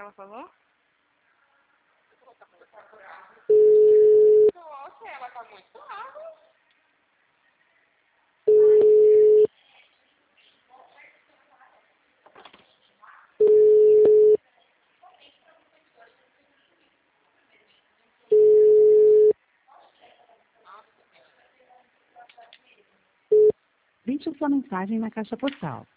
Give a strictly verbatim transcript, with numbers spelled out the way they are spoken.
ela falou? Nossa, ela tá muito água. Deixe sua mensagem na caixa postal.